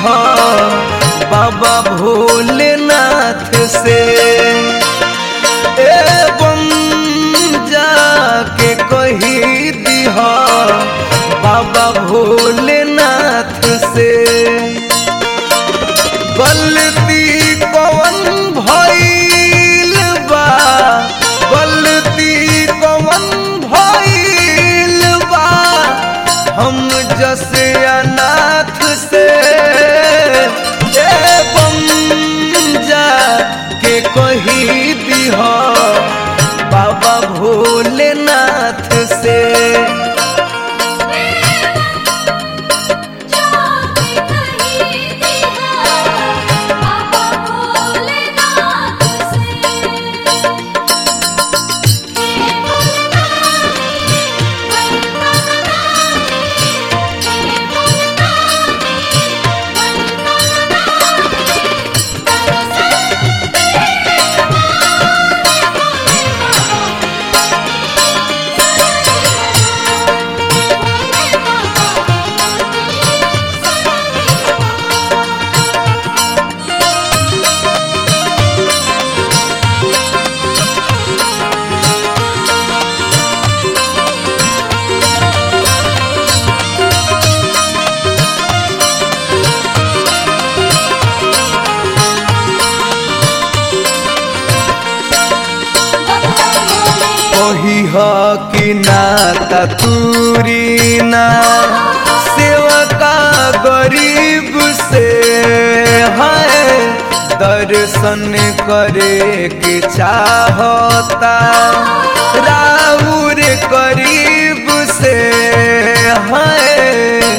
बाबा भोलेनाथ से। एवं जाके कही दीह बाबा भोलेनाथ से। गलती कौन भइल बा, गलती कौन भइल बा हम जैसे अनाथ से। एवं जाके कही दीह बाबा भोलेनाथ से। कही कि नाता तूरी ना सेवका गरीब से है। दर्शन करे के चाहता राउर करीब से है।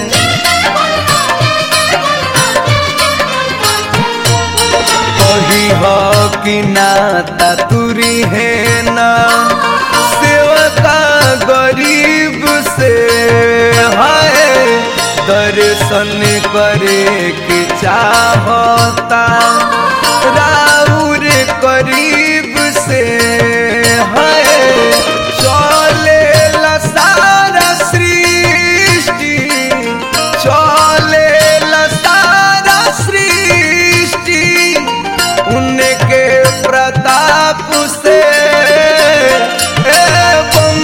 कही कि नाता तुरी है ना सेवका गरीब से है। दर्शन करे के चाहता राउर करीब से है। चले सारा सृष्टि, चले सारा सृष्टि उनके प्रताप से। एवं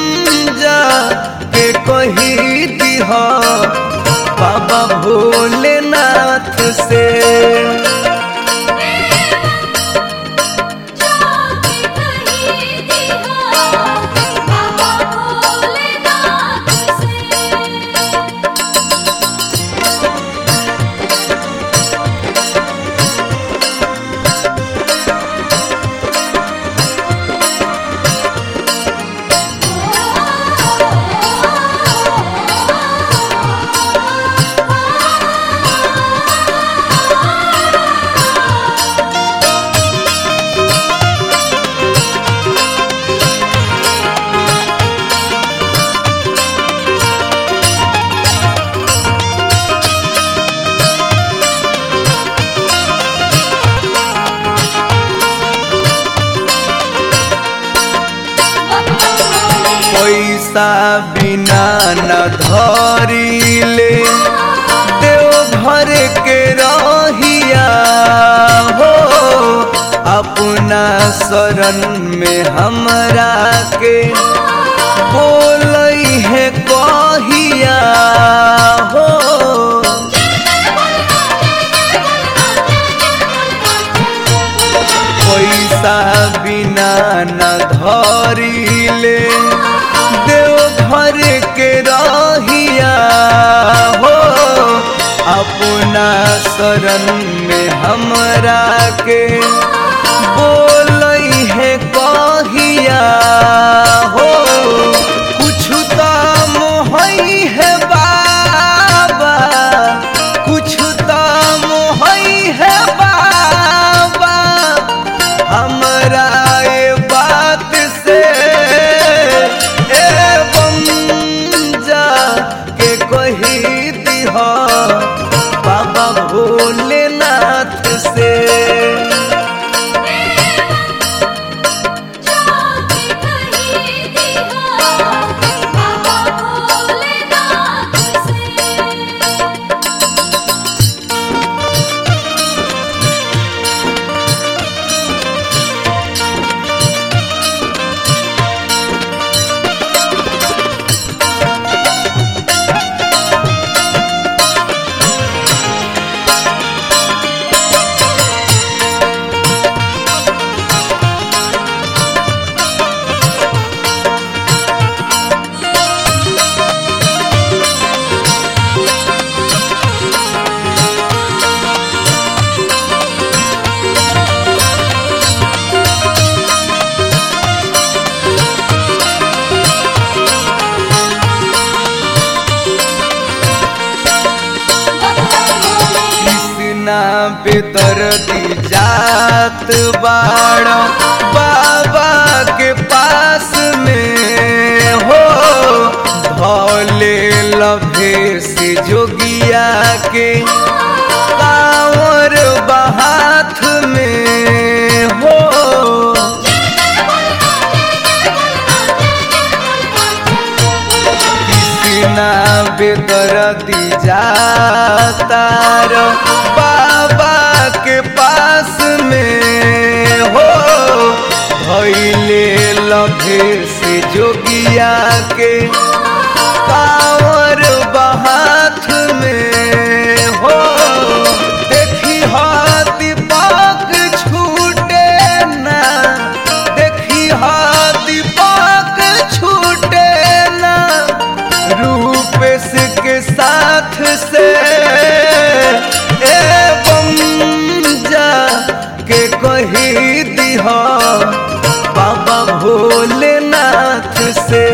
जाके कही दीह बाबा भोलेनाथ से। पैसा बिना न धरिले देवघर के रहिया हो। अपना शरण में हमरा के बोलई है कहिया हो। पैसा बिना न धरिले देवघर के रहिया हो। अपना शरण में हमरा के बोलई है कहिया हो। कुछ तो मोहई है बाबा, कुछ तो मोहई है बाबा हमरा ये बात से। एवं जाके कही दीह बाबा भोलेनाथ से। बेदर्दी जात बाड़ा बाबा के पास में हो, भले लभे से जोगिया के कांवर बहाथ में हो। कृष्णा बेदर्दी जातार बाबा के पास में हो, भइले लभे से जोगिया के कांवर बहाथ में हो। देखी हा दीपक छूटे ना, देखी हा दीपक छूटे ना, रूपेश के साथ से एवं जा के कही दिहा बाबा भोलेनाथ से।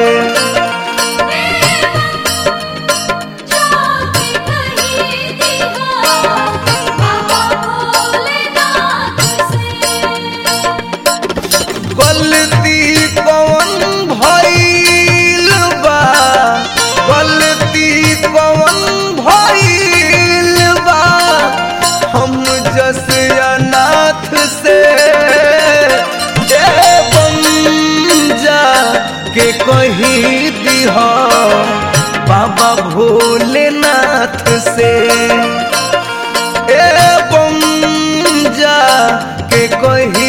गलती कौन भइल बा, गलती कौन भइल बा, हम जस अनाथ से एवं जा के कही दिहा बाबा भोलेनाथ से, एवं जा के कही